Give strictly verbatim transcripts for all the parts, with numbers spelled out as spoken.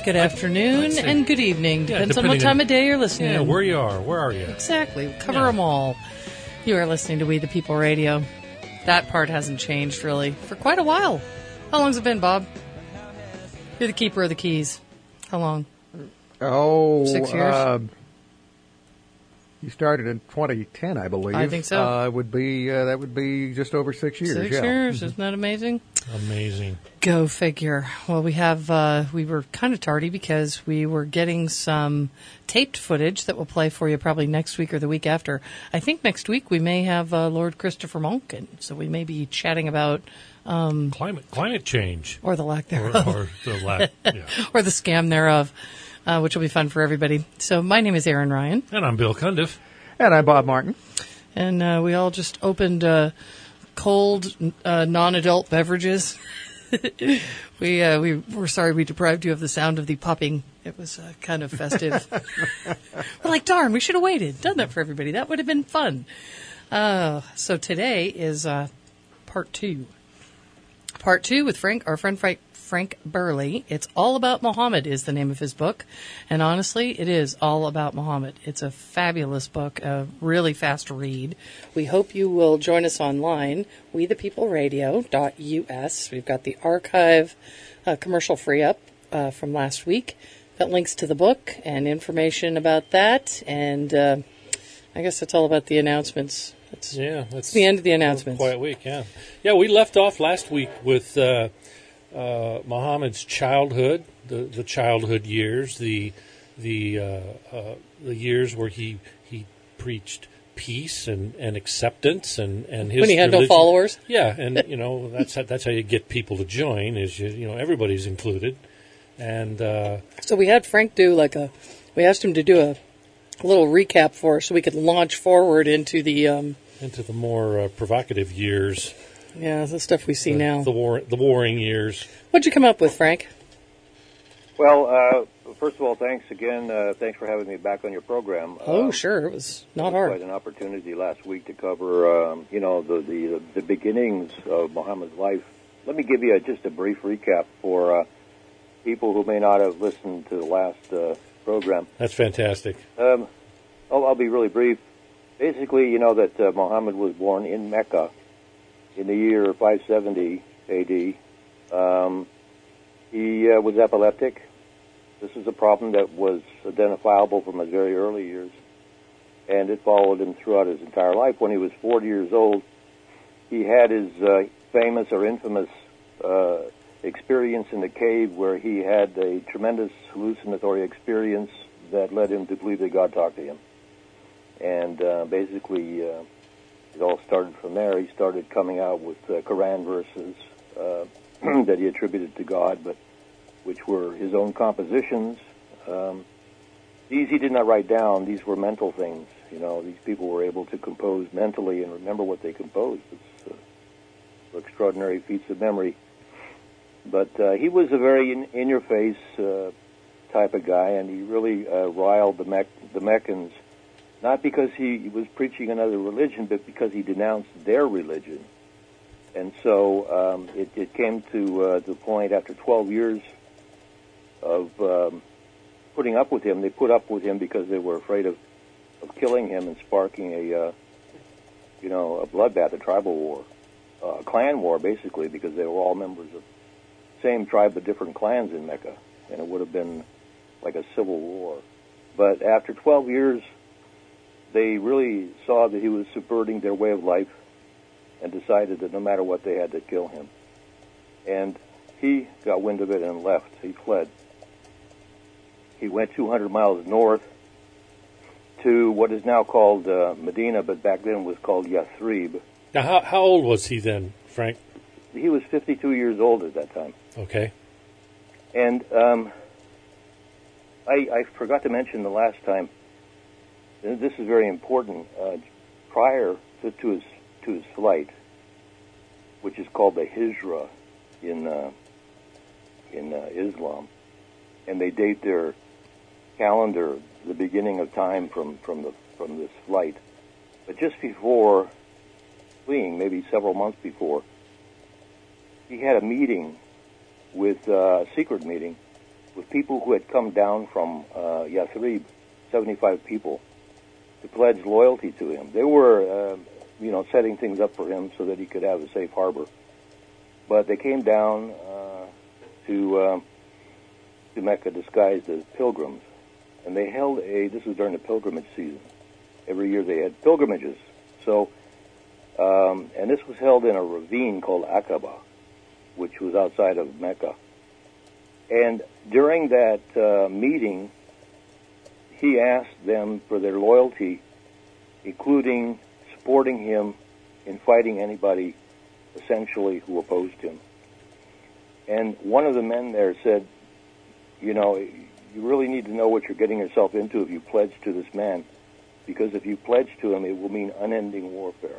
good afternoon, and good evening. Yeah, Depends on what time of day you're listening. Yeah, where you are. Where are you? Exactly. We cover Yeah. them all. You are listening to We the People Radio. That part hasn't changed, really, for quite a while. How long's it been, Bob? You're the keeper of the keys. How long? Oh, Six years? Uh, you started in twenty ten, I believe. I think so. Uh, would be uh, that would be just over six years. Six yeah. years. Isn't that amazing? Amazing. Go figure. Well, we have, uh, we were kind of tardy because we were getting some taped footage that we'll play for you probably next week or the week after. I think next week we may have uh, Lord Christopher Monken, so we may be chatting about um, Climate climate change. or the lack Or, thereof, or the lack, yeah. or the scam thereof, uh, which will be fun for everybody. So my name is Erin Ryan, And I'm Bill Cundiff. And I'm Bob Martin. and uh, we all just opened uh, cold, uh, non-adult beverages. we uh, we we're sorry we deprived you of the sound of the popping. It was uh, kind of festive. We're like, darn, we should have waited, done that for everybody. That would have been fun. Uh, so today is uh, part two. Part two with Frank, our friend Frank, Frank Burley. It's All About Muhammad is the name of his book. And honestly, it is all about Muhammad. It's a fabulous book, a really fast read. We hope you will join us online, we the people radio dot U S. We've got the archive uh, commercial free up uh, from last week that links to the book and information about that. And uh, I guess that's all about the announcements. It's Yeah, that's the end of the announcements. Quiet week, yeah. Yeah, we left off last week with uh, uh, Muhammad's childhood, the, the childhood years, the the uh, uh, the years where he he preached peace and, and acceptance and, and his When he had no religion. followers? Yeah, and you know that's how, that's how you get people to join. Is you, you know everybody's included, and uh, So we had Frank do like a, we asked him to do a, a little recap for us so we could launch forward into the, um, into the more uh, provocative years, yeah, the stuff we see the, now. the war the warring years. What'd you come up with, Frank? Well, uh, first of all, thanks again. Uh, thanks for having me back on your program. Oh, Um, sure, it was it not was hard. Quite an opportunity last week to cover, um, you know, the, the the beginnings of Muhammad's life. Let me give you a, just a brief recap for uh, people who may not have listened to the last uh, program. That's fantastic. Um, I'll, I'll be really brief. Basically, you know that uh, Muhammad was born in Mecca in the year five seventy A D. Um, he uh, was epileptic. This is a problem that was identifiable from his very early years, and it followed him throughout his entire life. When he was forty years old, he had his uh, famous or infamous uh, experience in the cave where he had a tremendous hallucinatory experience that led him to believe that God talked to him. And uh, basically, uh, it all started from there. He started coming out with uh, Quran verses uh, that he attributed to God, but which were his own compositions. Um, these he did not write down. These were mental things. You know, these people were able to compose mentally and remember what they composed. It's uh, extraordinary feats of memory. But uh, he was a very in, in-your-face uh, type of guy, and he really uh, riled the, Mec- the Meccans, not because he was preaching another religion, but because he denounced their religion. And so um, it, it came to uh, the point after twelve years of um, putting up with him. They put up with him because they were afraid of, of killing him and sparking a, uh, you know, a bloodbath, a tribal war, uh, a clan war, basically, because they were all members of the same tribe but different clans in Mecca, and it would have been like a civil war. But after twelve years, they really saw that he was subverting their way of life and decided that no matter what, they had to kill him. And he got wind of it and left. He fled. He went two hundred miles north to what is now called uh, Medina, but back then was called Yathrib. Now, how, how old was he then, Frank? He was fifty-two years old at that time. Okay. And um, I, I forgot to mention the last time, and this is very important, uh, prior to, to his to his flight, which is called the Hijra in uh, in uh, Islam, and they date their calendar the beginning of time from, from the from this flight. But just before fleeing, maybe several months before, he had a meeting with uh, a secret meeting with people who had come down from uh, Yathrib, seventy-five people, to pledge loyalty to him. They were, uh, you know, setting things up for him so that he could have a safe harbor. But they came down uh, to uh, to Mecca disguised as pilgrims, and they held a. This was during the pilgrimage season. Every year they had pilgrimages. So, um, and this was held in a ravine called Aqaba, which was outside of Mecca. And during that uh, meeting, he asked them for their loyalty, including supporting him in fighting anybody, essentially, who opposed him. And one of the men there said, you know, you really need to know what you're getting yourself into if you pledge to this man, because if you pledge to him, it will mean unending warfare.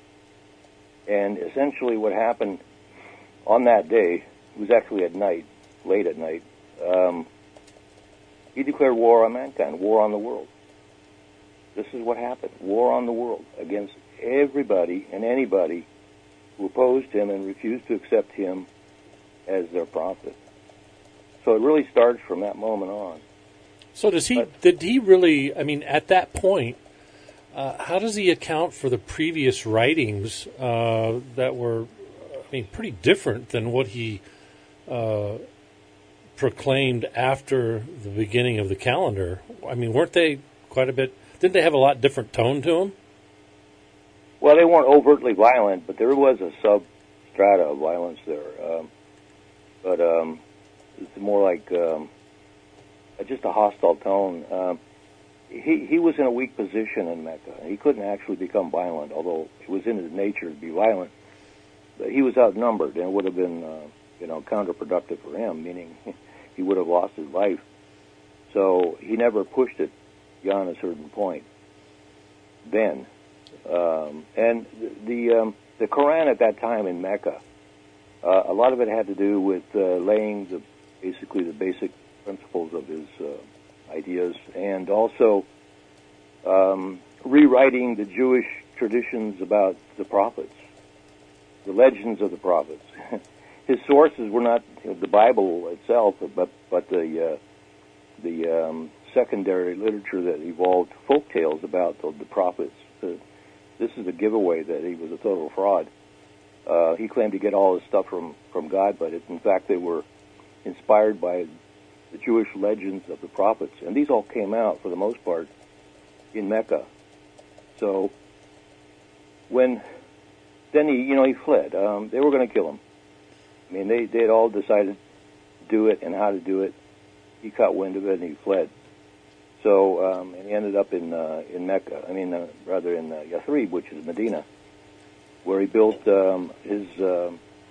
And essentially what happened on that day, it was actually at night, late at night, um, he declared war on mankind, war on the world. This is what happened, war on the world against everybody and anybody who opposed him and refused to accept him as their prophet. So it really starts from that moment on. So does he, but, did he really, I mean, at that point, uh, how does he account for the previous writings uh, that were, I mean, pretty different than what he uh, proclaimed after the beginning of the calendar? I mean, weren't they quite a bit, didn't they have a lot different tone to them? Well, they weren't overtly violent, but there was a substrata of violence there. Um, but um, it's more like um, just a hostile tone. Um, he he was in a weak position in Mecca. He couldn't actually become violent, although it was in his nature to be violent. But he was outnumbered, and it would have been uh, you know counterproductive for him, meaning he would have lost his life. So he never pushed it beyond a certain point. Then, um, and the the, um, the Quran at that time in Mecca, uh, a lot of it had to do with uh, laying the basically the basic principles of his uh, ideas, and also um, rewriting the Jewish traditions about the prophets, the legends of the prophets. His sources were not you know, the Bible itself, but but the uh, the um, secondary literature that evolved folk tales about the, the prophets. Uh, this is a giveaway that he was a total fraud. Uh, he claimed to get all his stuff from, from God, but it, in fact they were inspired by the Jewish legends of the prophets. And these all came out, for the most part, in Mecca. So when then he, you know, he fled. Um, they were going to kill him. I mean, they, they had all decided to do it and how to do it. He caught wind of it and he fled. So, um, and he ended up in uh, in Mecca. I mean, uh, rather in uh, Yathrib, which is Medina, where he built um, his uh,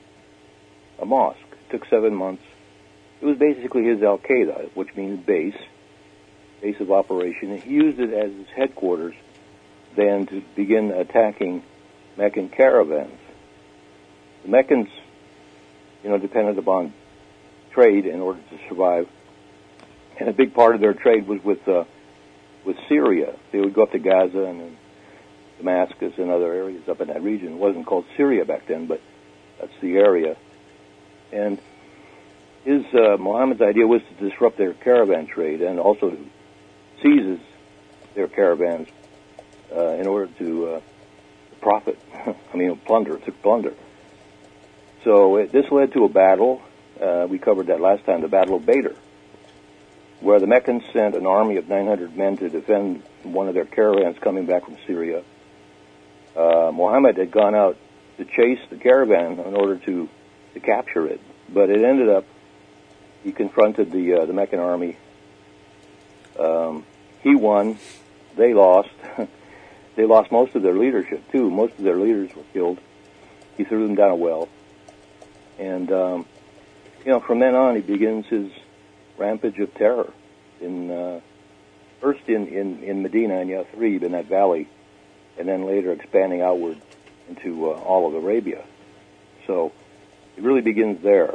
a mosque. It took seven months. It was basically his Al-Qaeda, which means base, base of operation. He used it as his headquarters then to begin attacking Meccan caravans. The Meccans, you know, depended upon trade in order to survive. And a big part of their trade was with uh, with Syria. They would go up to Gaza and then Damascus and other areas up in that region. It wasn't called Syria back then, but that's the area. And his uh, Muhammad's idea was to disrupt their caravan trade and also to seize their caravans uh, in order to uh, profit. I mean, plunder, to plunder. So it, this led to a battle. Uh, we covered that last time, the Battle of Badr, where the Meccans sent an army of nine hundred men to defend one of their caravans coming back from Syria. Uh, Muhammad had gone out to chase the caravan in order to, to capture it, but it ended up, he confronted the uh, the Meccan army. Um, he won, they lost. They lost most of their leadership, too. Most of their leaders were killed. He threw them down a well. And, um, you know, from then on, he begins his rampage of terror in uh, first in, in, in Medina and Yathrib in that valley, and then later expanding outward into uh, all of Arabia. So it really begins there,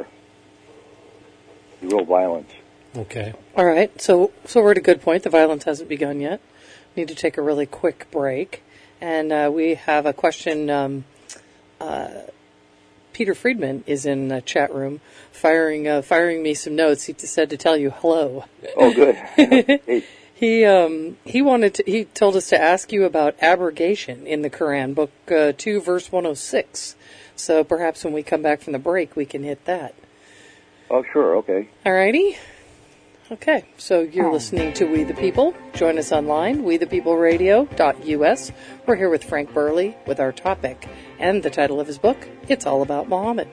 the real violence. Okay. All right. So so we're at a good point. The violence hasn't begun yet. We need to take a really quick break. And uh, we have a question um, uh, Peter Friedman is in the chat room, firing uh, firing me some notes. He just said to tell you hello. Oh, good. Hey. He um he wanted to, he told us to ask you about abrogation in the Quran, book uh, two, verse one oh six. So perhaps when we come back from the break, we can hit that. Oh, sure. Okay. Alrighty. Okay, so you're listening to We the People. Join us online, we the people radio dot U S. We're here with Frank Burley with our topic and the title of his book, It's All About Muhammad.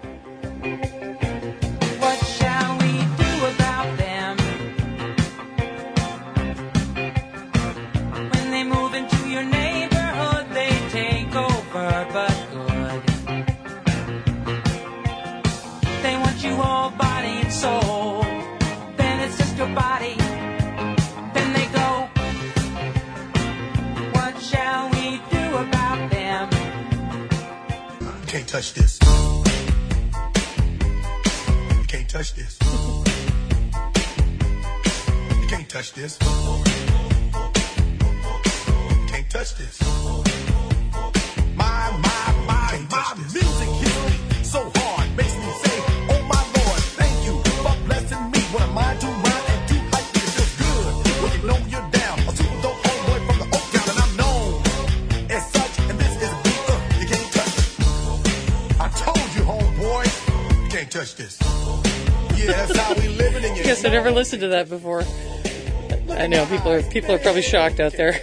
What shall we do about them? When they move into your neighborhood, they take over, but good. They want you all body and soul. Then it's just your body. Then they go. What shall we do about them? You can't touch this. You can't touch this. You can't touch this. You can't touch this. My, my, my, my music hits me so hard, makes me say, oh my Lord, thank you for blessing me. When I'm mind to rhyme and too hype, it feels good. When you know you're down, a super dope homeboy from the Oak Town, and I'm known as such, and this is a beat up, you can't touch it. I told you, homeboy, you can't touch this. Yeah, that's how we living in your Yes, I never listened to that before. I know people are people are probably shocked out there.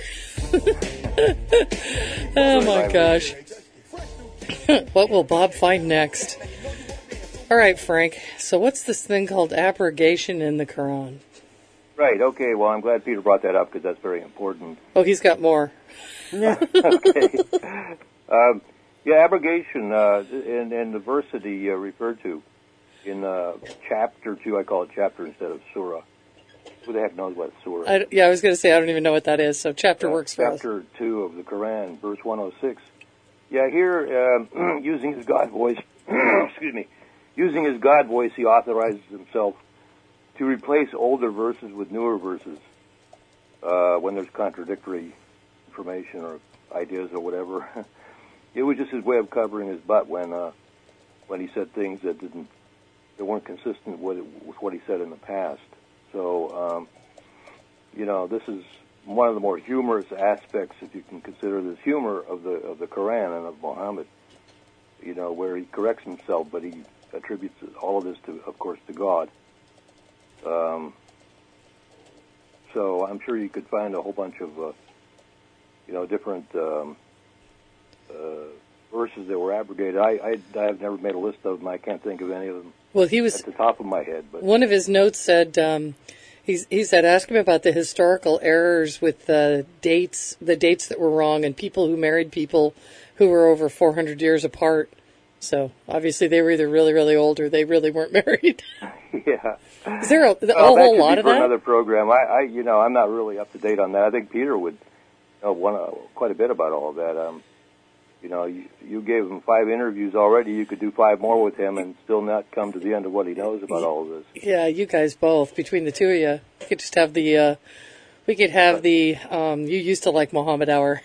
Oh my gosh. What will Bob find next? All right, Frank. So what's this thing called abrogation in the Quran? Right. Okay. Well, I'm glad Peter brought that up because that's very important. Oh, he's got more. Okay. Um, yeah, abrogation uh, and, and the verse that he uh, referred to in uh, chapter two, I call it chapter instead of surah. Who the heck knows what surah? I, yeah, I was going to say I don't even know what that is. So chapter Uh, works for us. chapter two of the Quran, verse one oh six. Yeah, here, um, using his God voice, excuse me, using his God voice, he authorizes himself to replace older verses with newer verses uh, when there's contradictory information or ideas or whatever. It was just his way of covering his butt when uh, when he said things that didn't that weren't consistent with, with what he said in the past. So, um, you know, this is one of the more humorous aspects, if you can consider this humor, of the of the Quran and of Muhammad. You know, where he corrects himself, but he attributes all of this to, of course, to God. Um, so I'm sure you could find a whole bunch of, uh, you know, different um, uh, verses that were abrogated. I, I I've never made a list of them. I can't think of any of them Well, he was at the top of my head. But one of his notes said um, he's, he said ask him about the historical errors with the dates, the dates that were wrong, and people who married people who were over four hundred years apart. So obviously they were either really really old or they really weren't married. yeah. Is there a, a Well, that whole could lot be of for that? another program. I, I, you know, I'm not really up to date on that. I think Peter would know one, uh, quite a bit about all of that. Um, you know, you, you gave him five interviews already. You could do five more with him and still not come to the end of what he knows about all of this. Yeah, you guys both, between the two of you, we could just have the, uh, we could have the, um, you used to like Muhammad Hour.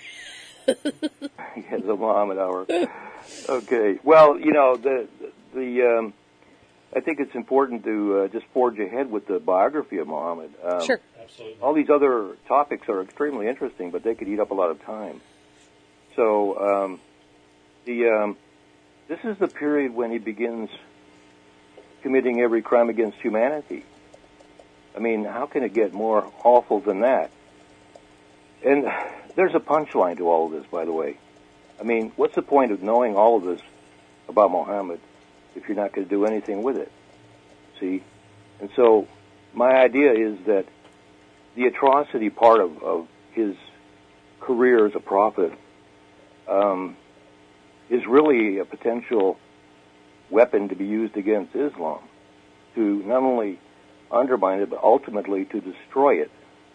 Yeah, the Muhammad Hour. Okay. Well, you know, the, the, um, I think it's important to uh, just forge ahead with the biography of Muhammad. Um, Sure. Absolutely. All these other topics are extremely interesting, but they could eat up a lot of time. So, um, the um, this is the period when he begins committing every crime against humanity. I mean, how can it get more awful than that? And there's a punchline to all of this, by the way. I mean, what's the point of knowing all of this about Muhammad if you're not going to do anything with it? See? And so my idea is that the atrocity part of, of his career as a prophet um, is really a potential weapon to be used against Islam, to not only undermine it, but ultimately to destroy it.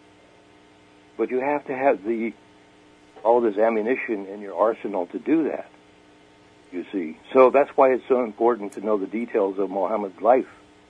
But you have to have the all this ammunition in your arsenal to do that, you see. So that's why it's so important to know the details of Muhammad's life.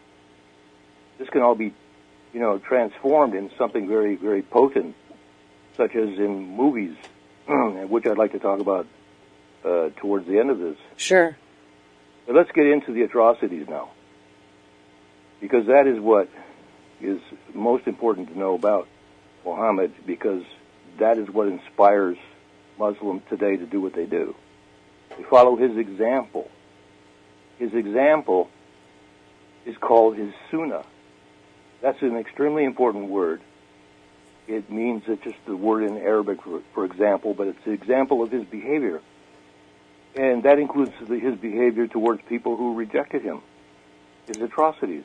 This can all be, you know, transformed in something very, very potent, such as in movies, which I'd like to talk about uh, towards the end of this. Sure. But let's get into the atrocities now, because that is what is most important to know about Muhammad, because that is what inspires Muslims today to do what they do. They follow his example. His example is called his sunnah. That's an extremely important word. It means it's just the word in Arabic, for, for example, but it's the example of his behavior. And that includes the, his behavior towards people who rejected him, his atrocities.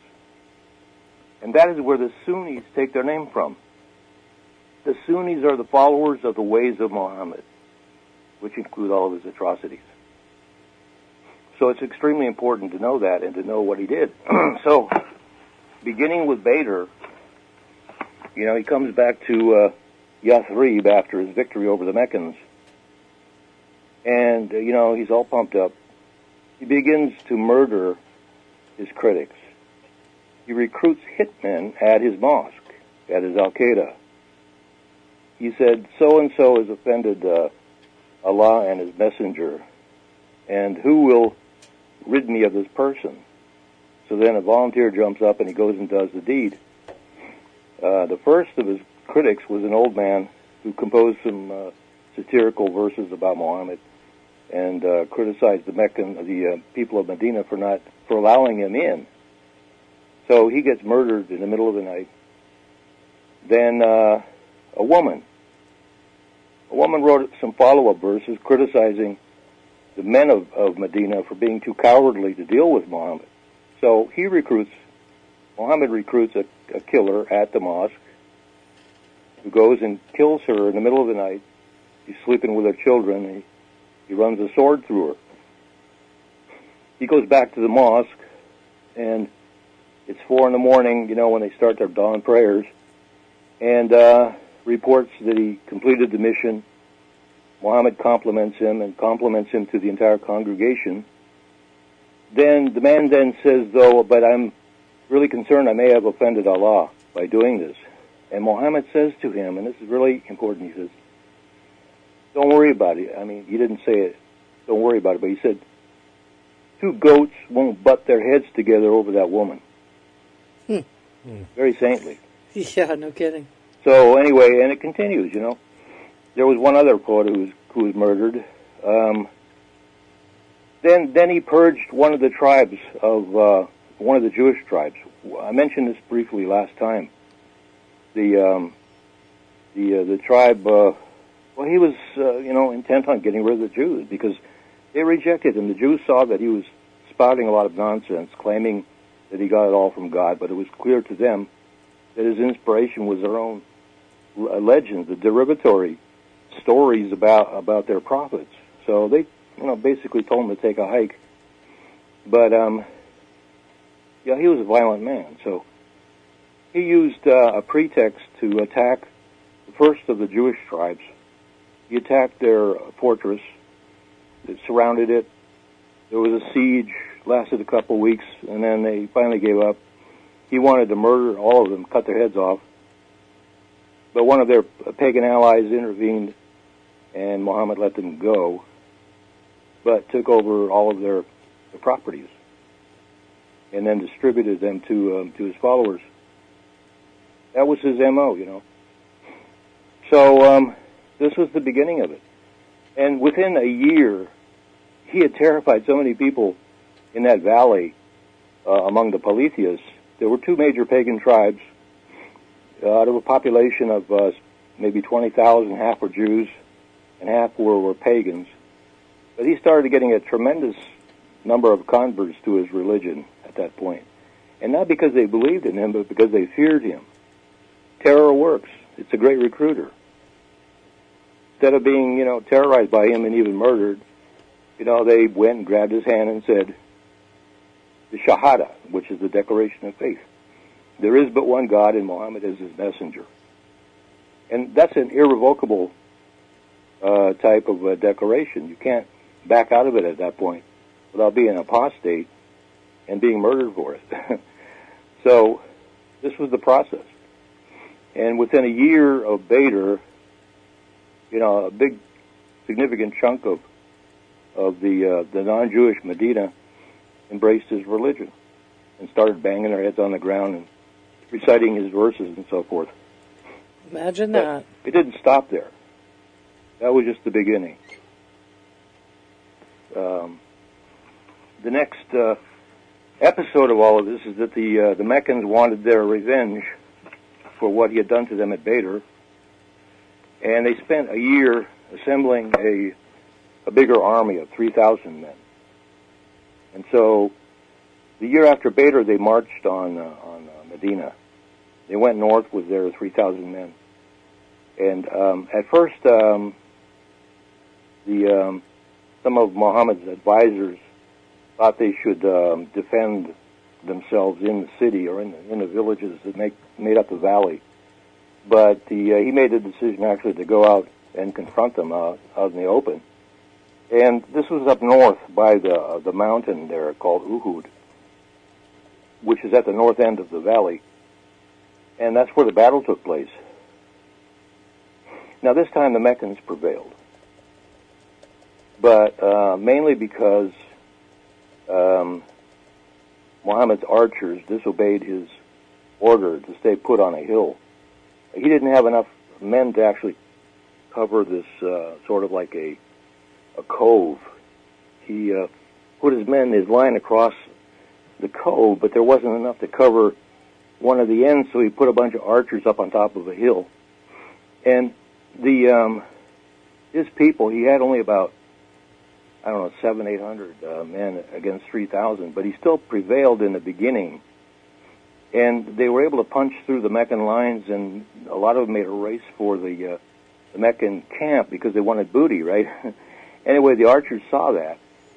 And that is where the Sunnis take their name from. The Sunnis are the followers of the ways of Muhammad, which include all of his atrocities. So it's extremely important to know that and to know what he did. So, beginning with Badr, you know, he comes back to uh, Yathrib after his victory over the Meccans. And, uh, you know, he's all pumped up. He begins to murder his critics. He recruits hitmen at his mosque, at his Al-Qaeda. He said, so-and-so has offended uh, Allah and his messenger, and who will rid me of this person? So then a volunteer jumps up and he goes and does the deed. Uh, the first of his critics was an old man who composed some uh, satirical verses about Muhammad and uh, criticized the Meccan, the uh, people of Medina for not for allowing him in. So he gets murdered in the middle of the night. Then uh, a woman, a woman wrote some follow-up verses criticizing the men of, of Medina for being too cowardly to deal with Muhammad. So he recruits, Muhammad recruits a, a killer at the mosque who goes and kills her in the middle of the night. She's sleeping with her children. And he, he runs a sword through her. He goes back to the mosque, and it's four in the morning, you know, when they start their dawn prayers, and uh, reports that he completed the mission. Muhammad compliments him and compliments him to the entire congregation. Then the man then says, though, but I'm really concerned I may have offended Allah by doing this. And Muhammad says to him, and this is really important, he says, don't worry about it. I mean, he didn't say it, don't worry about it, but he said, two goats won't butt their heads together over that woman. Hmm. Very saintly. Yeah, no kidding. So anyway, and it continues, you know. There was one other poet who was, who was murdered. Um, then then he purged one of the tribes of, uh, one of the Jewish tribes. I mentioned this briefly last time. The, um, the, uh, the tribe, uh, well, he was, uh, you know, intent on getting rid of the Jews because they rejected him. The Jews saw that he was spouting a lot of nonsense, claiming that he got it all from God, but it was clear to them that his inspiration was their own legends, the derivatory stories about about their prophets. So they, you know, basically told him to take a hike. But um, yeah, he was a violent man. So he used uh, a pretext to attack the first of the Jewish tribes. He attacked their fortress, that surrounded it. There was a siege, lasted a couple of weeks, and then they finally gave up. He wanted to murder all of them, cut their heads off. But one of their pagan allies intervened, and Muhammad let them go, but took over all of their, their properties, and then distributed them to um, to his followers. That was his M O, you know. So um, this was the beginning of it. And within a year, he had terrified so many people in that valley uh, among the polytheists. There were two major pagan tribes. Uh, out of a population of uh, maybe twenty thousand, half were Jews and half were, were pagans. But he started getting a tremendous number of converts to his religion at that point. And not because they believed in him, but because they feared him. Terror works. It's a great recruiter. Instead of being, you know, terrorized by him and even murdered, you know, they went and grabbed his hand and said, the Shahada, which is the declaration of faith. There is but one God, and Muhammad is his messenger. And that's an irrevocable uh, type of uh, declaration. You can't back out of it at that point without being apostate and being murdered for it. So this was the process. And within a year of Badr, you know, a big, significant chunk of of the uh, the non-Jewish Medina embraced his religion and started banging their heads on the ground and reciting his verses and so forth. Imagine But that. it didn't stop there. That was just the beginning. Um, the next uh, episode of all of this is that the uh, the Meccans wanted their revenge for what he had done to them at Badr, and they spent a year assembling a a bigger army of three thousand men. And so, the year after Badr, they marched on uh, on uh, Medina. They went north with their three thousand men. And um, at first, um, the um, some of Muhammad's advisors thought they should um, defend themselves in the city or in the, in the villages that make made up the valley. But the, uh, he made the decision actually to go out and confront them out, out in the open. And this was up north by the uh, the mountain there called Uhud, which is at the north end of the valley. And that's where the battle took place. Now, this time the Meccans prevailed, but uh, mainly because um, Muhammad's archers disobeyed his order to stay put on a hill. He didn't have enough men to actually cover this uh, sort of like a, a cove. He uh, put his men, his line across the cove, but there wasn't enough to cover one of the ends, so he put a bunch of archers up on top of a hill. And the um, his people, he had only about, I don't know, seven, eight hundred uh, men against three thousand, but he still prevailed in the beginning. And they were able to punch through the Meccan lines, and a lot of them made a race for the, uh, the Meccan camp because they wanted booty, right? Anyway, the archers saw that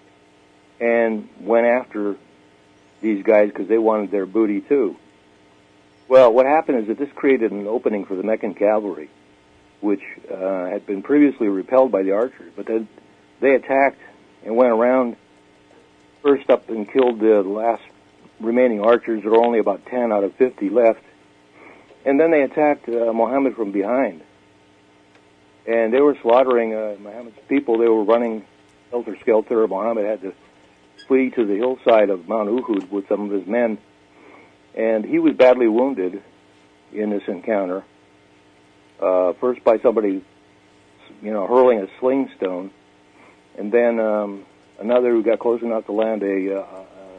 and went after these guys because they wanted their booty too. Well, what happened is that this created an opening for the Meccan cavalry, which uh, had been previously repelled by the archers, but then they attacked and went around, first up and killed the last remaining archers. There were only about ten out of fifty left. And then they attacked uh, Muhammad from behind. And they were slaughtering uh, Muhammad's people. They were running helter-skelter. Muhammad had to flee to the hillside of Mount Uhud with some of his men. And he was badly wounded in this encounter. Uh, first by somebody, you know, hurling a sling stone. And then um, another who got close enough to land a, uh,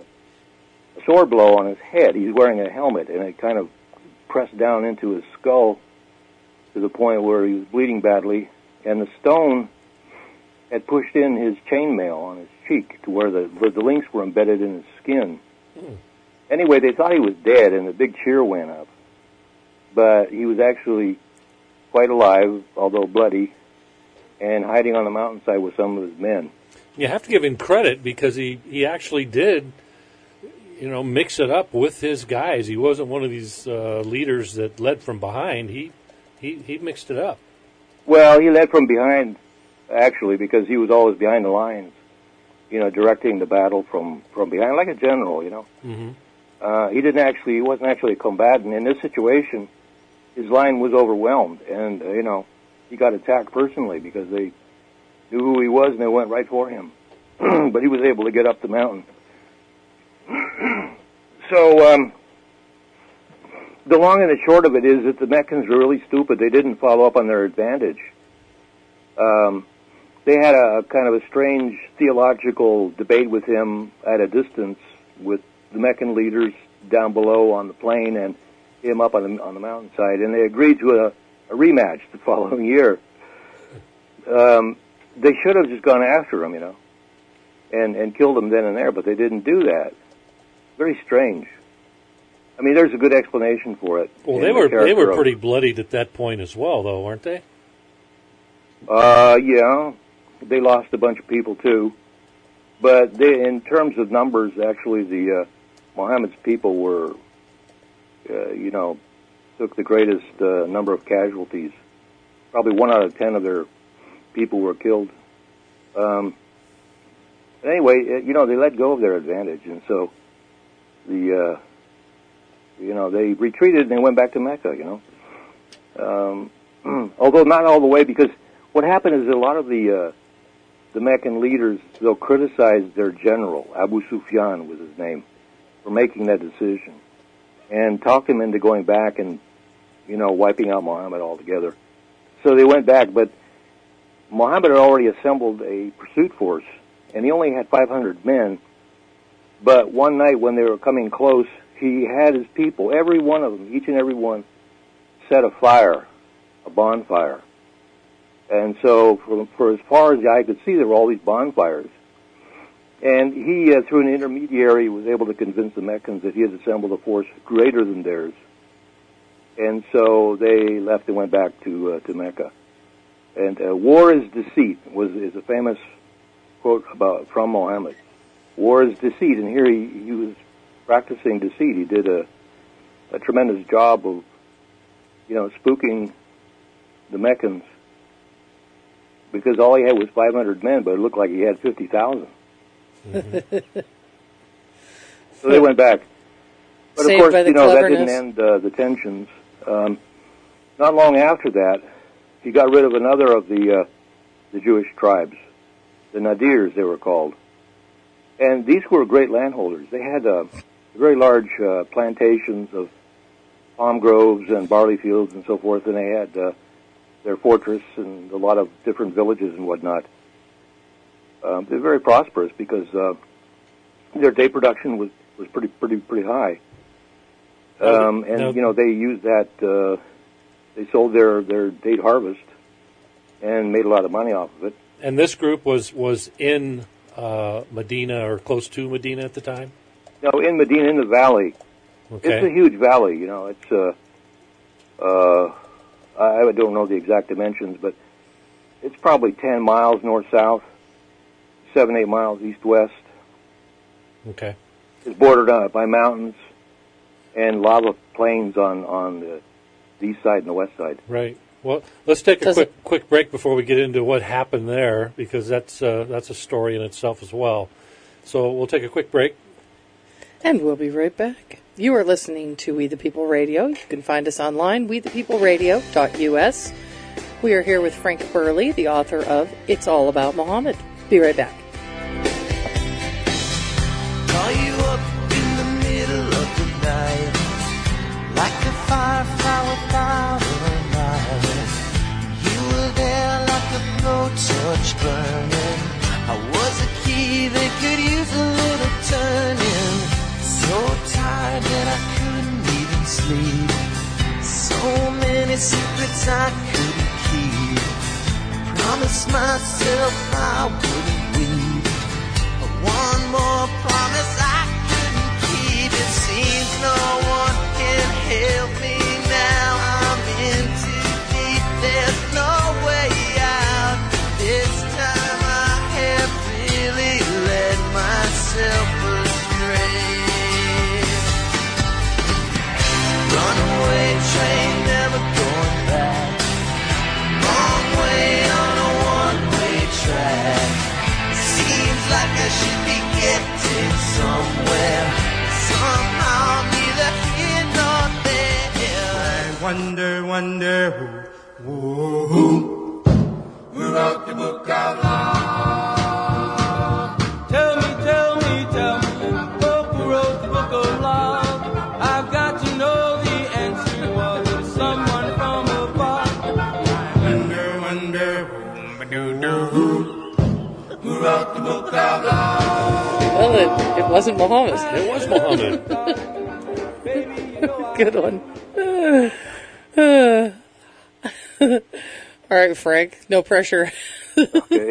a sword blow on his head. He's wearing a helmet, and it kind of pressed down into his skull to the point where he was bleeding badly. And the stone had pushed in his chainmail on his cheek to where the, where the links were embedded in his skin. Mm. Anyway, they thought he was dead, and a big cheer went up. But he was actually quite alive, although bloody, and hiding on the mountainside with some of his men. You have to give him credit because he, he actually did, you know, mix it up with his guys. He wasn't one of these uh, leaders that led from behind. He, he he mixed it up. Well, he led from behind, actually, because he was always behind the lines, you know, directing the battle from, from behind, like a general, you know. Mm-hmm. Uh, he didn't actually, he wasn't actually a combatant. In this situation, his line was overwhelmed, and, uh, you know, he got attacked personally because they knew who he was and they went right for him. But he was able to get up the mountain. So, um, the long and the short of it is that the Meccans were really stupid. They didn't follow up on their advantage. Um, they had a kind of a strange theological debate with him at a distance with the Meccan leaders down below on the plain and him up on the, on the mountainside, and they agreed to a, a rematch the following year. Um, they should have just gone after him, you know, and, and killed him then and there, but they didn't do that. Very strange. I mean, there's a good explanation for it. Well, they were they were pretty bloodied at that point as well, though, weren't they? Uh, yeah, they lost a bunch of people too, but they, in terms of numbers, actually, the uh, Muhammad's people were, uh, you know, took the greatest uh, number of casualties. Probably one out of ten of their people were killed. Um, but anyway, you know, they let go of their advantage, and so the, uh, you know, they retreated and they went back to Mecca, you know. Um, although not all the way, because what happened is a lot of the uh, the Meccan leaders, though, criticized their general, Abu Sufyan was his name, for making that decision, and talked him into going back and, you know, wiping out Muhammad altogether. So they went back, but Muhammad had already assembled a pursuit force, and he only had five hundred men. But one night when they were coming close, he had his people, every one of them, each and every one, set a fire, a bonfire. And so for, for as far as the eye could see, there were all these bonfires. And he, uh, through an intermediary, was able to convince the Meccans that he had assembled a force greater than theirs. And so they left and went back to uh, to Mecca. And uh, war is deceit was is a famous quote about from Muhammad. War is deceit, and here he, he was practicing deceit. He did a, a tremendous job of, you know, spooking the Meccans, because all he had was five hundred men, but it looked like he had fifty thousand. Mm-hmm. So they went back. But Saved of by course, the you know, that cleverness. didn't end uh, the tensions. Um, not long after that, he got rid of another of the uh, the Jewish tribes, the Nadirs, they were called. And these were great landholders. They had uh, very large uh, plantations of palm groves and barley fields and so forth, and they had uh, their fortress and a lot of different villages and whatnot. Um, they're very prosperous because uh, their day production was, was pretty pretty pretty high. Um, and No. you know, they used that. Uh, they sold their their date harvest and made a lot of money off of it. And this group was was in uh, Medina or close to Medina at the time? No, in Medina, in the valley. Okay. It's a huge valley. You know, it's uh, uh, I don't know the exact dimensions, but it's probably ten miles north south, seven eight miles east west. Okay. It's bordered uh, by mountains and lava plains on on the, the east side and the west side. Right. Well, let's take a Does quick quick break before we get into what happened there, because that's uh, that's a story in itself as well. So we'll take a quick break. And we'll be right back. You are listening to We the People Radio. You can find us online, we the people radio dot U S. We are here with Frank Burley, the author of It's All About Muhammad. Be right back. Call you up in the middle of the night, like a firefly without a light. You were there like a blowtorch burning. I was a key that could use a little turning. So tired that I couldn't even sleep. So many secrets I couldn't keep. Promised myself I wouldn't weep. One more promise I couldn't keep. It seems no one can help me now. I'm in too deep. There's no way out. This time I have really led myself astray. Runaway train, never going back. Long way on a one-way track. Seems like I should be getting somewhere. Somehow neither here nor there. I wonder, wonder who, who, who, who wrote the book of law? Tell me, tell me, tell me, oh, who wrote the book of love? I've got to know the answer. Was it someone from above? Wonder, wonder who, ba-doo-doo, who, who wrote the book of law? Well, it, it wasn't Muhammad. It was Muhammad. Good one. Uh, uh. All right, Frank, no pressure. Okay.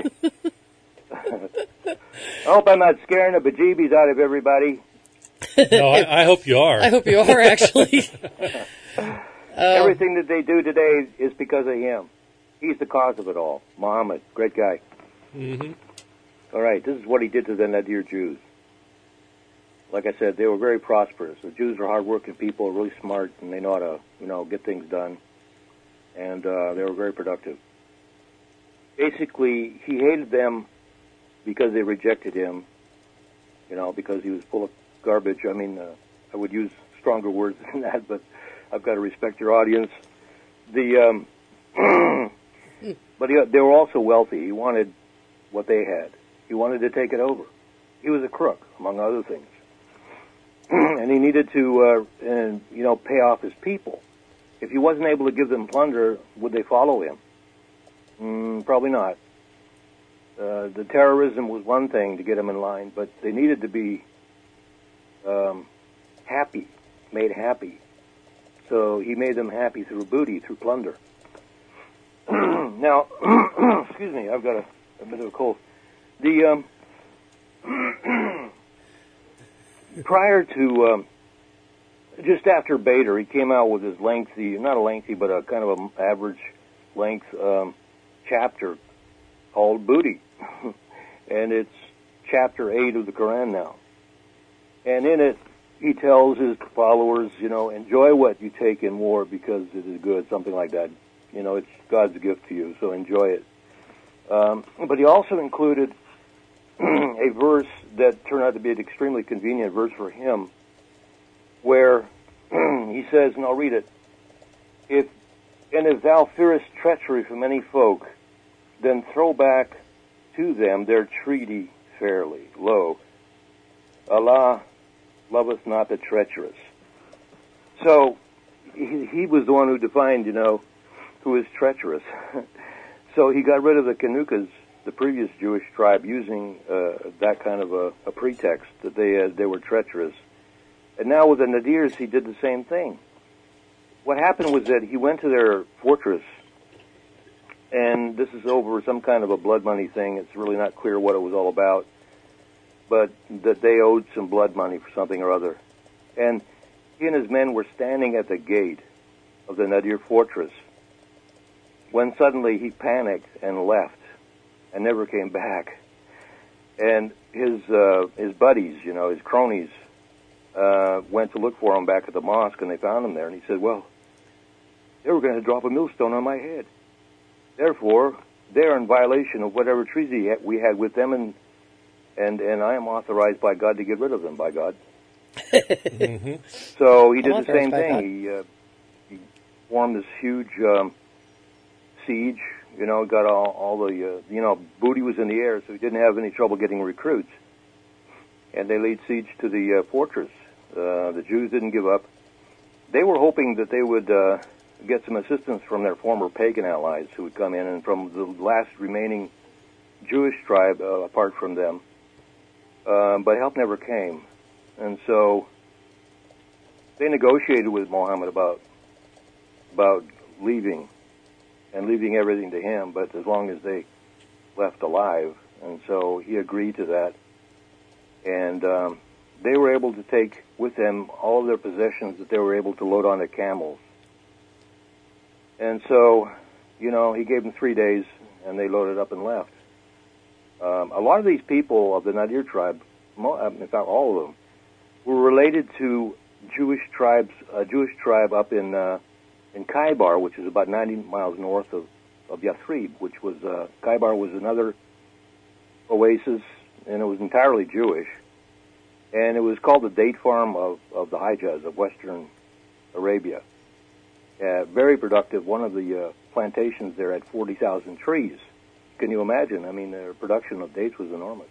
I hope I'm not scaring the bejeebies out of everybody. No, I, I hope you are. I hope you are, actually. Everything that they do today is because of him. He's the cause of it all. Muhammad, great guy. Mm-hmm. All right, this is what he did to the Nadir Jews. Like I said, they were very prosperous. The Jews are hardworking people, really smart, and they know how to, you know, get things done. And uh, they were very productive. Basically, he hated them because they rejected him, you know, because he was full of garbage. I mean, uh, I would use stronger words than that, but I've got to respect your audience. The um, But he, they were also wealthy. He wanted what they had. He wanted to take it over. He was a crook, among other things. And he needed to, uh, and, you know, pay off his people. If he wasn't able to give them plunder, would they follow him? Mm, probably not. Uh, the terrorism was one thing to get them in line, but they needed to be um, happy, made happy. So he made them happy through booty, through plunder. Now, excuse me, I've got a, a bit of a cold. The um, prior to, um, just after Bader, he came out with his lengthy, not a lengthy, but a kind of an average length um, chapter called Booty. And it's chapter eight of the Quran now. And in it, he tells his followers, you know, enjoy what you take in war because it is good, something like that. You know, it's God's gift to you, so enjoy it. Um, but he also included a verse that turned out to be an extremely convenient verse for him, where he says, and I'll read it, if and if thou fearest treachery from any folk, then throw back to them their treaty fairly. Lo, Allah loveth not the treacherous. So he, he was the one who defined, you know, who is treacherous. So he got rid of the Kanukas, the previous Jewish tribe, using uh, that kind of a, a pretext that they uh, they were treacherous. And now with the Nadirs, he did the same thing. What happened was that he went to their fortress, and this is over some kind of a blood money thing. It's really not clear what it was all about, but that they owed some blood money for something or other. And he and his men were standing at the gate of the Nadir fortress when suddenly he panicked and left and never came back. And his uh, his buddies, you know, his cronies, uh, went to look for him back at the mosque, and they found him there. And he said, well, they were going to drop a millstone on my head. Therefore, they're in violation of whatever treaty we had with them, and and, and I am authorized by God to get rid of them, by God. Mm-hmm. So he did I'm the same authorized by God. thing. He, uh, he formed this huge um, siege. You know, got all, all the, uh, you know, booty was in the air, so he didn't have any trouble getting recruits. And they laid siege to the uh, fortress. Uh, the Jews didn't give up. They were hoping that they would uh, get some assistance from their former pagan allies who would come in, and from the last remaining Jewish tribe uh, apart from them. Uh, but help never came. And so they negotiated with Muhammad about about leaving and leaving everything to him, but as long as they left alive. And so he agreed to that. And um, they were able to take with them all of their possessions that they were able to load onto camels. And so, you know, he gave them three days, and they loaded up and left. Um, a lot of these people of the Nadir tribe, in fact, all of them, were related to Jewish tribes, a Jewish tribe up in uh, in Khaybar, which is about ninety miles north of, of Yathrib, which was, uh, Khaybar was another oasis, and it was entirely Jewish. And it was called the date farm of, of the Hijaz, of Western Arabia. Uh, very productive. One of the uh, plantations there had forty thousand trees. Can you imagine? I mean, their production of dates was enormous.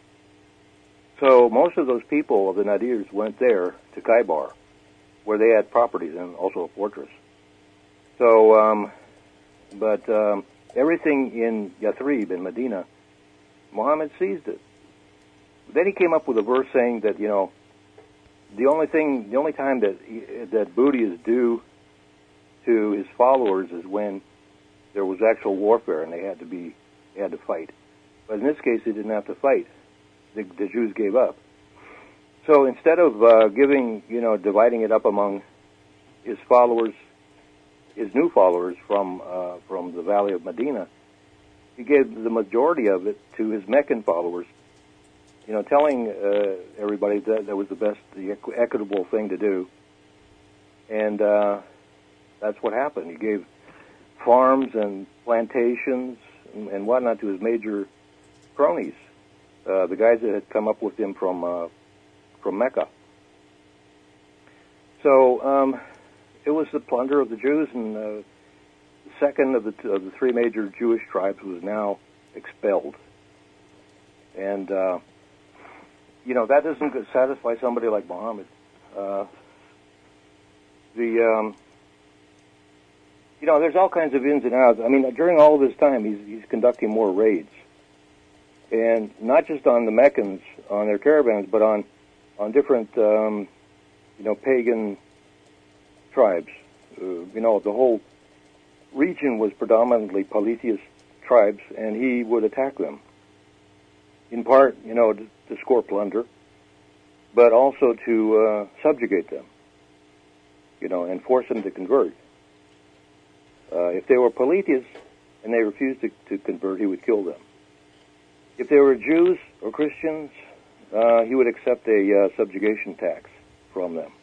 So most of those people of the Nadirs went there to Khaybar, where they had properties and also a fortress. So, um, but um, everything in Yathrib, in Medina, Muhammad seized it. Then he came up with a verse saying that, you know, the only thing, the only time that he, that booty is due to his followers is when there was actual warfare and they had to be, they had to fight. But in this case, they didn't have to fight. The, the Jews gave up. So instead of uh, giving, you know, dividing it up among his followers, his new followers from uh, from the Valley of Medina, he gave the majority of it to his Meccan followers. You know, telling uh, everybody that that was the best, the equ- equitable thing to do. And uh, that's what happened. He gave farms and plantations and, and whatnot to his major cronies, uh, the guys that had come up with him from uh, from Mecca. So um, it was the plunder of the Jews, and uh, the second of the, t- of the three major Jewish tribes was now expelled. And, uh, you know, that doesn't satisfy somebody like Muhammad. Uh, the, um, you know, there's all kinds of ins and outs. I mean, during all of this time, he's, he's conducting more raids. And not just on the Meccans, on their caravans, but on, on different, um, you know, pagan tribes. Uh, you know, the whole region was predominantly polytheist tribes, and he would attack them. In part, you know, to, to score plunder, but also to uh, subjugate them, you know, and force them to convert. Uh, if they were polytheists and they refused to, to convert, he would kill them. If they were Jews or Christians, uh, he would accept a uh, subjugation tax from them.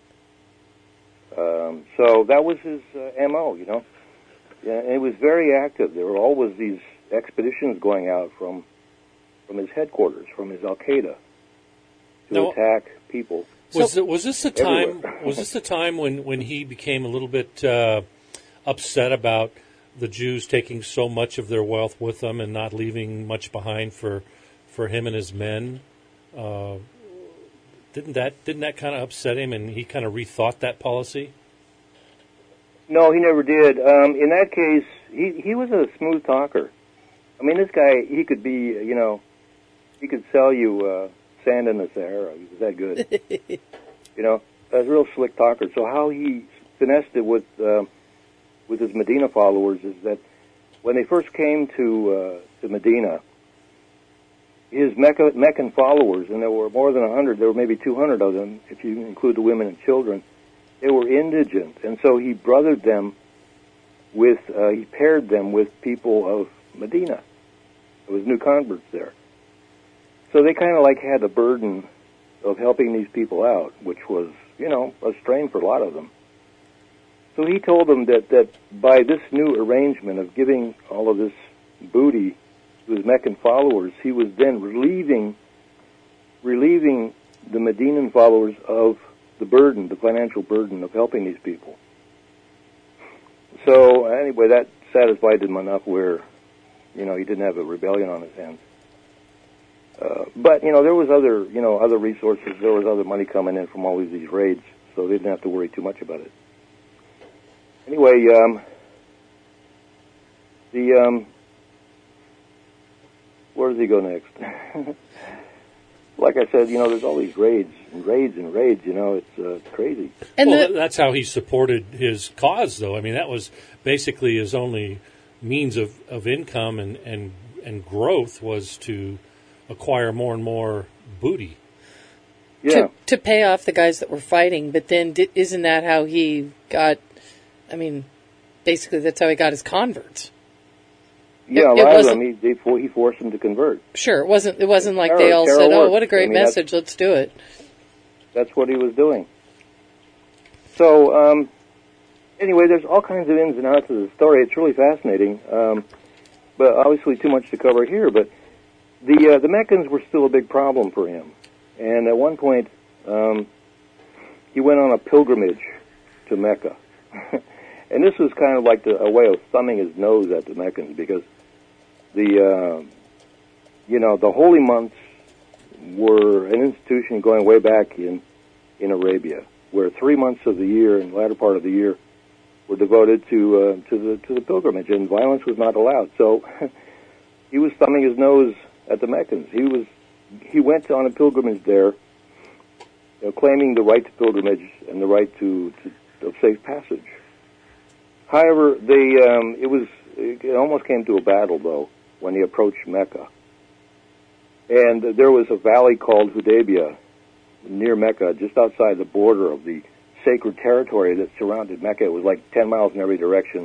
Um, so that was his uh, M O, you know. Yeah, and it was very active. There were always these expeditions going out from from his headquarters, from his Al-Qaeda, to Now, attack people. Was it, was this the time? everywhere. Was this the time when, when he became a little bit uh, upset about the Jews taking so much of their wealth with them and not leaving much behind for for him and his men? Uh, didn't that didn't that kind of upset him, and he kind of rethought that policy? No, he never did. Um, in that case, he he was a smooth talker. I mean, this guy, he could be, you know, he could sell you uh, sand in the Sahara. He was that good. You know, a real slick talker. So how he finessed it with uh, with his Medina followers is that when they first came to uh, to Medina, his Mecca, Meccan followers, and there were more than a hundred, there were maybe two hundred of them, if you include the women and children, they were indigent, and so he brothered them with, uh, he paired them with people of Medina. There was new converts there. So they kind of like had the burden of helping these people out, which was, you know, a strain for a lot of them. So he told them that, that by this new arrangement of giving all of this booty to his Meccan followers, he was then relieving, relieving the Medinan followers of the burden, the financial burden of helping these people. So anyway, that satisfied him enough where, you know, he didn't have a rebellion on his hands. Uh, but, you know, there was other, you know, other resources, there was other money coming in from all of these raids, so they didn't have to worry too much about it. Anyway, um, the, um, where does he go next? Like I said, you know, there's all these raids and raids and raids, you know, it's uh, crazy. And well, the, that's how he supported his cause, though. I mean, that was basically his only means of, of income and, and, and growth was to acquire more and more booty. Yeah. to, to pay off the guys that were fighting, but then di- isn't that how he got, I mean, basically that's how he got his converts. Yeah, It- a it lot of wasn't- them, he, they, for- he forced them to convert. Sure, it wasn't, it wasn't like Terror- they all terror said, oh, works. what a great I mean, that's- message, let's do it. That's what he was doing. So, um, anyway, there's all kinds of ins and outs of the story. It's really fascinating, um, but obviously too much to cover here. But the uh, the Meccans were still a big problem for him, and at one point um, he went on a pilgrimage to Mecca, and this was kind of like the, a way of thumbing his nose at the Meccans because the uh, you know the holy months were an institution going way back in in Arabia, where three months of the year and the latter part of the year were devoted to uh, to the to the pilgrimage, and violence was not allowed. So he was thumbing his nose at the Meccans. He was he went on a pilgrimage there, you know, claiming the right to pilgrimage and the right to, to of safe passage. However, they um, it was it almost came to a battle though when he approached Mecca. And there was a valley called Hudaybiyah near Mecca, just outside the border of the sacred territory that surrounded Mecca. It was like ten miles in every direction.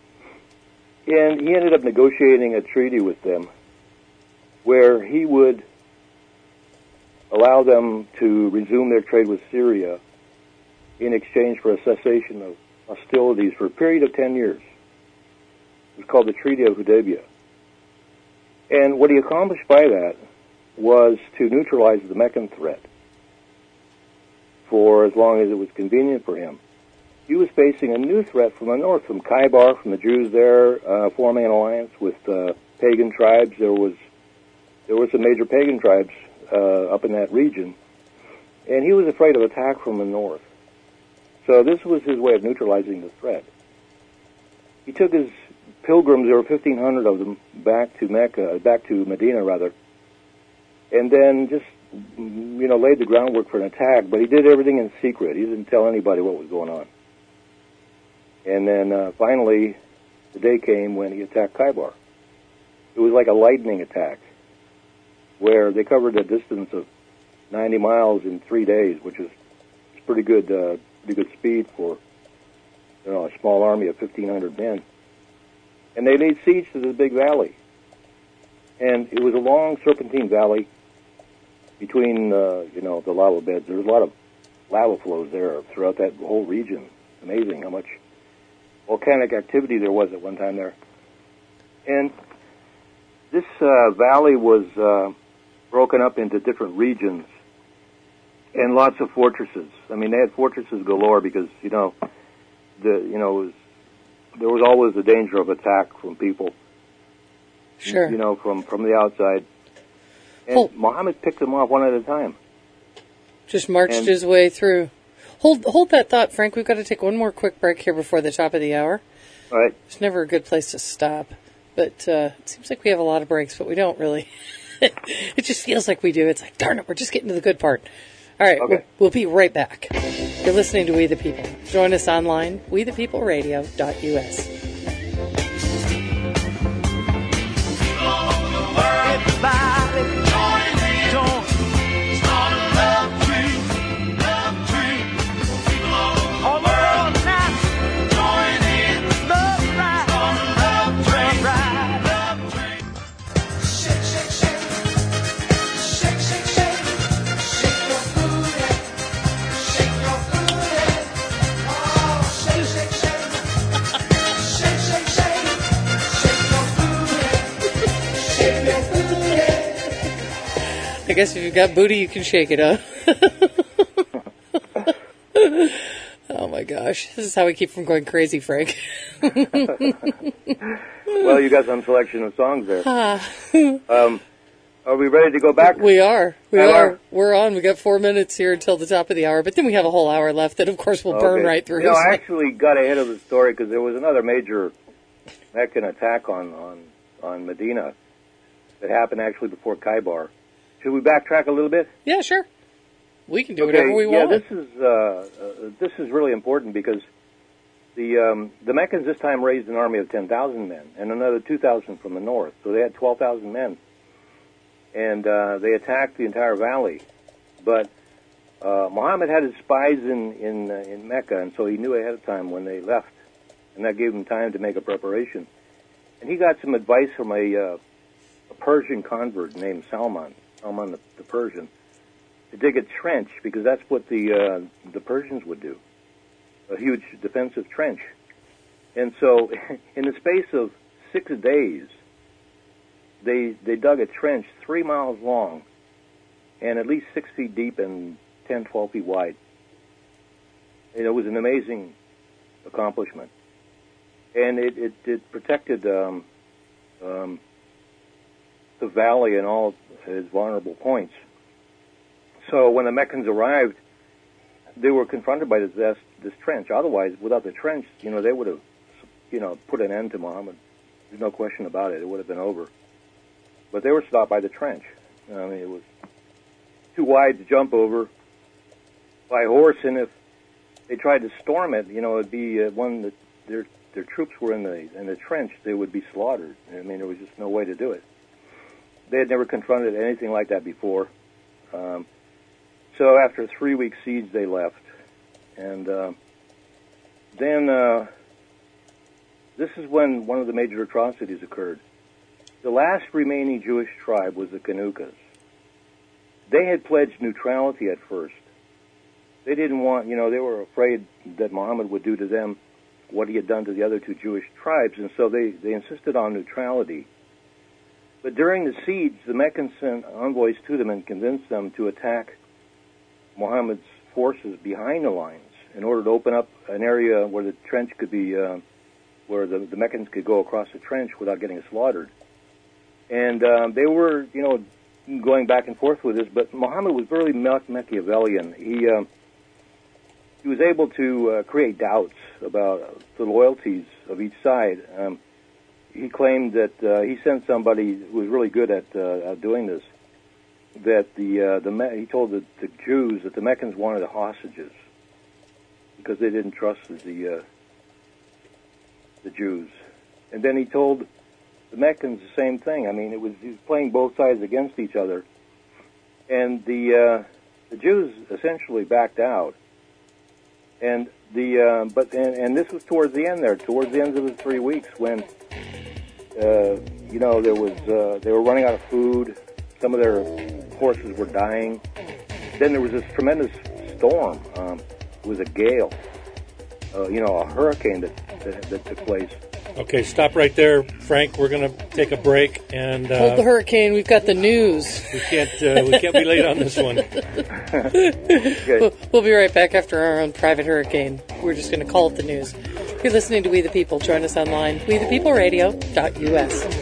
And he ended up negotiating a treaty with them where he would allow them to resume their trade with Syria in exchange for a cessation of hostilities for a period of ten years. It was called the Treaty of Hudaybiyah. And what he accomplished by that was to neutralize the Meccan threat for as long as it was convenient for him. He was facing a new threat from the north, from Khaybar, from the Jews there, uh, forming an alliance with uh, pagan tribes. There was there were some major pagan tribes uh, up in that region, and he was afraid of attack from the north. So this was his way of neutralizing the threat. He took his pilgrims, there were fifteen hundred of them, back to Mecca, back to Medina rather, and then just, you know, laid the groundwork for an attack, but he did everything in secret. He didn't tell anybody what was going on. And then uh, finally, the day came when he attacked Khaybar. It was like a lightning attack, where they covered a distance of ninety miles in three days, which is pretty good, uh, pretty good speed for, you know, a small army of fifteen hundred men. And they laid siege to the big valley. And it was a long serpentine valley between, uh, you know, the lava beds. There was a lot of lava flows there throughout that whole region. Amazing how much volcanic activity there was at one time there. And this uh, valley was uh, broken up into different regions and lots of fortresses. I mean, they had fortresses galore because, you know, the you know, it was, there was always the danger of attack from people. Sure. You know, from, from the outside. And Hold. Muhammad picked them off one at a time. Just marched And- his way through. Hold hold that thought, Frank. We've got to take one more quick break here before the top of the hour. All right. It's never a good place to stop. But uh, it seems like we have a lot of breaks, but we don't really. It just feels like we do. It's like, darn it, we're just getting to the good part. All right, Okay. we'll, we'll be right back. You're listening to We the People. Join us online, we the people radio dot U S. Everybody join in. Join. Start a love tree. Love tree. All over now. Join in. Love ride. Start a love tree. Ride. Love tree. Shake, shake, shake. Shake, shake, shake. Shake your booty. Shake your booty. Oh, shake, shake, shake. Shake, shake, shake. Shake your booty. Shake your booty. I guess if you've got booty, you can shake it, huh? Oh my gosh. This is how we keep from going crazy, Frank. Well, you got some selection of songs there. um, are we ready to go back? We are. We We are. are. We're on. We got four minutes here until the top of the hour, but then we have a whole hour left that, of course, will burn Okay. right through. You know, So- I actually got ahead of the story because there was another major Meccan attack on, on, on Medina that happened actually before Khaybar. Should we backtrack a little bit? Yeah, sure. We can do Okay, whatever we yeah, want. this is uh, uh, this is really important because the um, the Meccans this time raised an army of ten thousand men and another two thousand from the north, so they had twelve thousand men, and uh, they attacked the entire valley. But uh, Muhammad had his spies in in uh, in Mecca, and so he knew ahead of time when they left, and that gave him time to make a preparation. And he got some advice from a, uh, a Persian convert named Salman, Salman the, the Persian, to dig a trench, because that's what the uh, the Persians would do, a huge defensive trench. And so, in the space of six days, they they dug a trench three miles long and at least six feet deep and ten, twelve feet wide. And it was an amazing accomplishment. And it, it, it protected um, um, the valley and all its vulnerable points. So when the Meccans arrived, they were confronted by this, this trench. Otherwise, without the trench, you know, they would have, you know, put an end to Muhammad. There's no question about it. It would have been over. But they were stopped by the trench. I mean, it was too wide to jump over by horse, and if they tried to storm it, you know, it'd be uh, one that their their troops were in the in the trench, they would be slaughtered. I mean, there was just no way to do it. They had never confronted anything like that before. Um, so after a three-week siege, they left, and uh, then uh, this is when one of the major atrocities occurred. The last remaining Jewish tribe was the Kanukas. They had pledged neutrality at first. They didn't want, you know, they were afraid that Muhammad would do to them what he had done to the other two Jewish tribes, and so they, they insisted on neutrality. But during the siege, the Meccans sent envoys to them and convinced them to attack Muhammad's forces behind the lines in order to open up an area where the trench could be, uh, where the, the Meccans could go across the trench without getting slaughtered. And um, they were, you know, going back and forth with this, but Muhammad was really Machiavellian. He um, he was able to uh, create doubts about the loyalties of each side. Um, he claimed that uh, he sent somebody who was really good at, uh, at doing this. That the uh, the Me- he told the, the Jews that the Meccans wanted hostages because they didn't trust the uh, the Jews, and then he told the Meccans the same thing. I mean, it was he was playing both sides against each other, and the uh, the Jews essentially backed out. And the uh, but and, and this was towards the end there, towards the end of the three weeks when uh, you know there was uh, they were running out of food. Some of their horses were dying. Then there was this tremendous storm. Um, it was a gale, uh, you know, a hurricane that, that that took place. Okay, stop right there, Frank. We're going to take a break and uh, Hold the hurricane. We've got the news. we can't uh, we can't be late on this one. Okay. We'll, we'll be right back after our own private hurricane. We're just going to call it the news. You're listening to We the People. Join us online, we the people radio dot U S.